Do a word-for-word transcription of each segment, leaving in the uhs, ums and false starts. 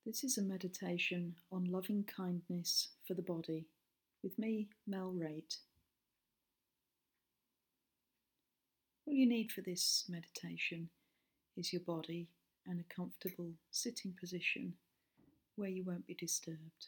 This is a meditation on loving kindness for the body with me, Mel Raitt. All you need for this meditation is your body and a comfortable sitting position where you won't be disturbed.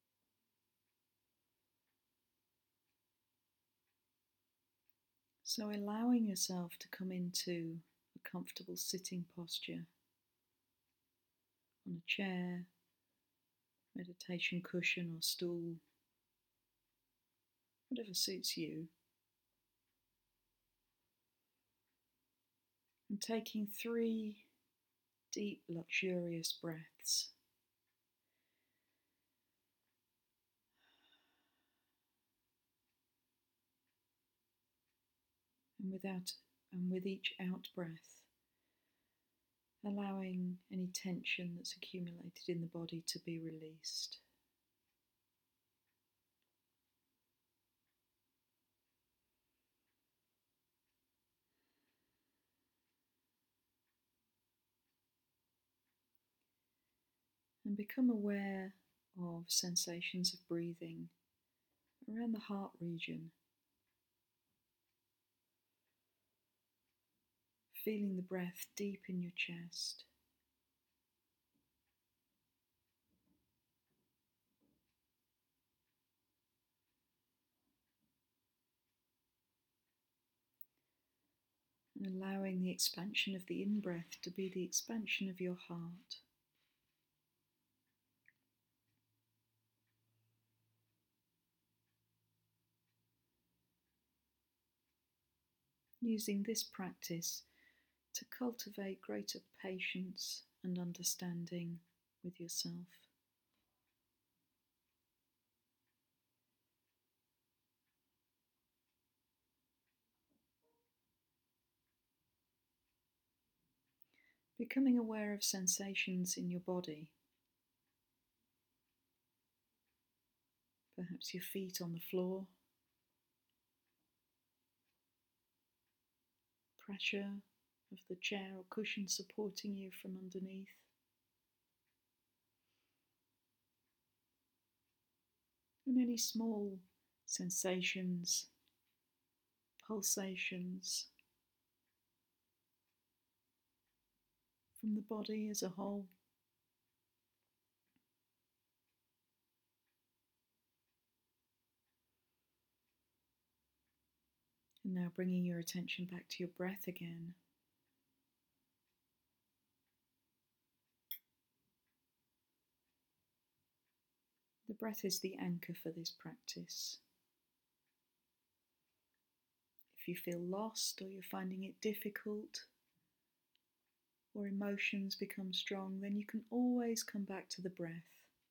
So allowing yourself to come into a comfortable sitting posture on a chair, meditation cushion or stool, whatever suits you. And taking three deep, luxurious breaths. And without and with each out breath, allowing any tension that's accumulated in the body to be released. And become aware of sensations of breathing around the heart region. Feeling the breath deep in your chest. And allowing the expansion of the in-breath to be the expansion of your heart. Using this practice to cultivate greater patience and understanding with yourself. Becoming aware of sensations in your body. Perhaps your feet on the floor. Pressure of the chair or cushion supporting you from underneath. And any small sensations, pulsations from the body as a whole. And now bringing your attention back to your breath again. The breath is the anchor for this practice. If you feel lost or you're finding it difficult, or emotions become strong, then you can always come back to the breath.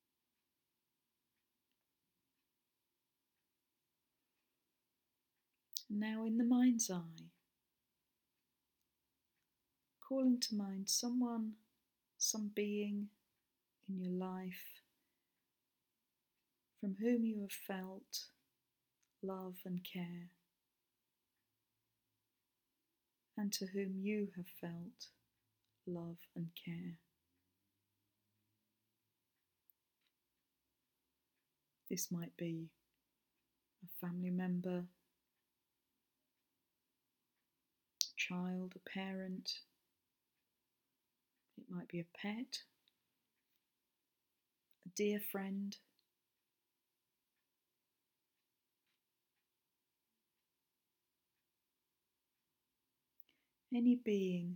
Now in the mind's eye, calling to mind someone, some being in your life from whom you have felt love and care, and to whom you have felt love and care. This might be a family member, a child, a parent. It might be a pet, a dear friend. Any being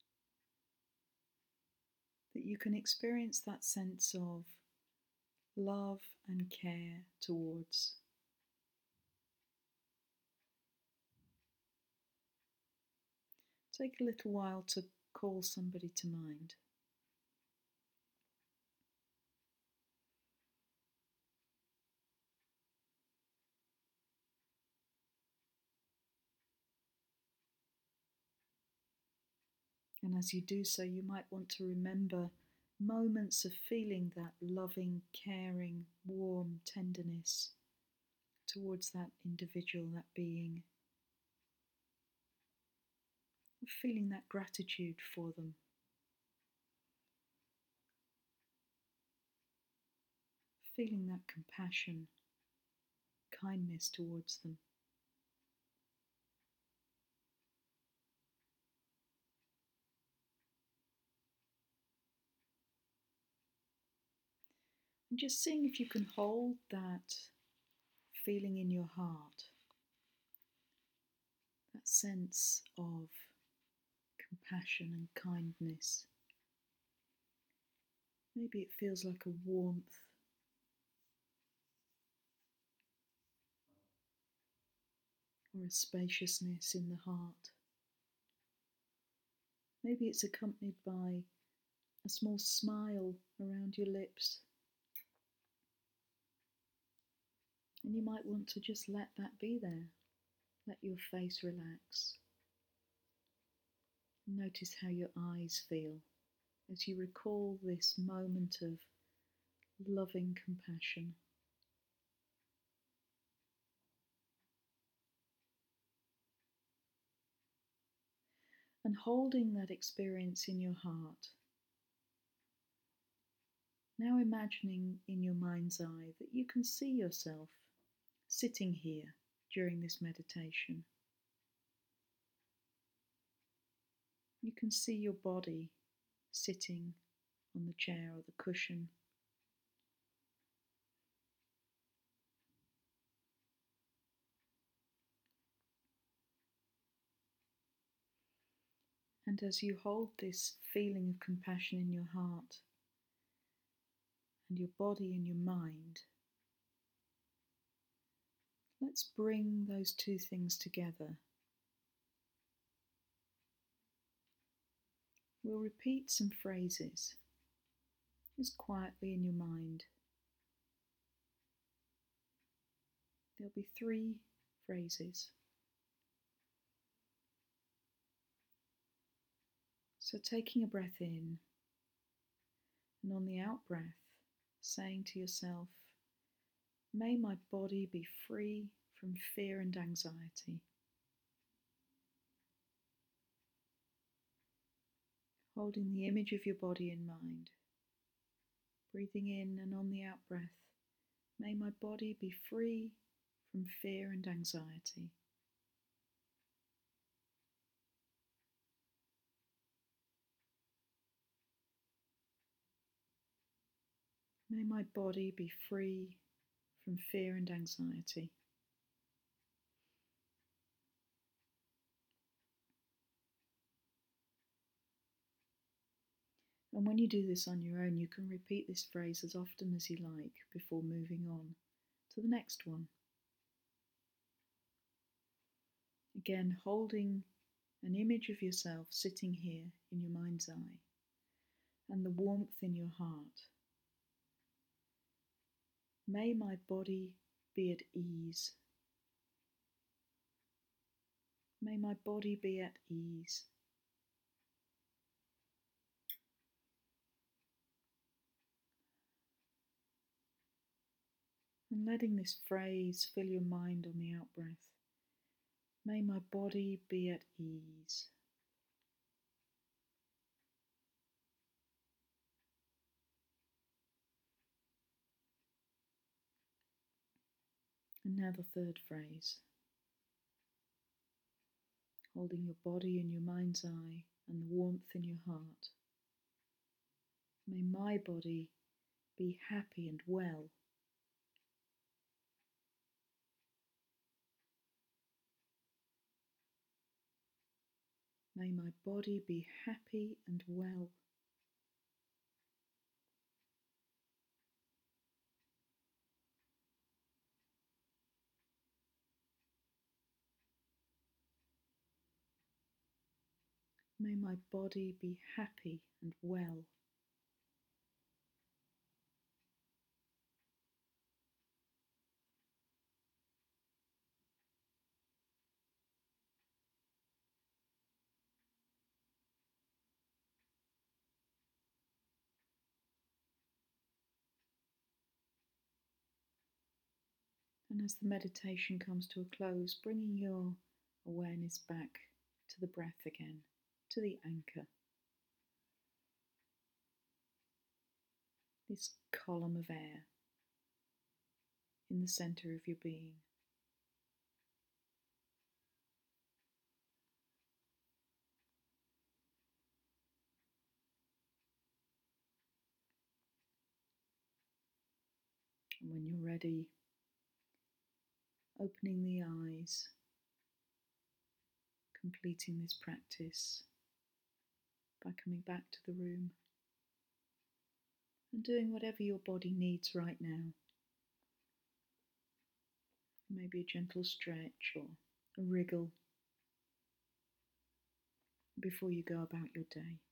that you can experience that sense of love and care towards. Take a little while to call somebody to mind. And as you do so, you might want to remember moments of feeling that loving, caring, warm tenderness towards that individual, that being. Feeling that gratitude for them. feeling that compassion, kindness towards them. And just seeing if you can hold that feeling in your heart, that sense of compassion and kindness. Maybe it feels like a warmth, or a spaciousness in the heart. Maybe it's accompanied by a small smile around your lips. And you might want to just let that be there. Let your face relax. Notice how your eyes feel as you recall this moment of loving compassion. And holding that experience in your heart, now imagining in your mind's eye that you can see yourself sitting here during this meditation. You can see your body sitting on the chair or the cushion. And as you hold this feeling of compassion in your heart and your body and your mind, let's bring those two things together. We'll repeat some phrases, just quietly in your mind. There'll be three phrases. So taking a breath in, and on the out breath, saying to yourself, may my body be free from fear and anxiety. Holding the image of your body in mind. Breathing in, and on the out breath, may my body be free from fear and anxiety. May my body be free from fear and anxiety. And when you do this on your own, you can repeat this phrase as often as you like before moving on to the next one. Again, holding an image of yourself sitting here in your mind's eye and the warmth in your heart. May my body be at ease. May my body be at ease. And letting this phrase fill your mind on the out breath. May my body be at ease. And now the third phrase. Holding your body in your mind's eye and the warmth in your heart. May my body be happy and well. May my body be happy and well. May my body be happy and well. And as the meditation comes to a close, bringing your awareness back to the breath again, to the anchor. This column of air in the center of your being. And when you're ready, opening the eyes, completing this practice by coming back to the room and doing whatever your body needs right now. Maybe a gentle stretch or a wriggle before you go about your day.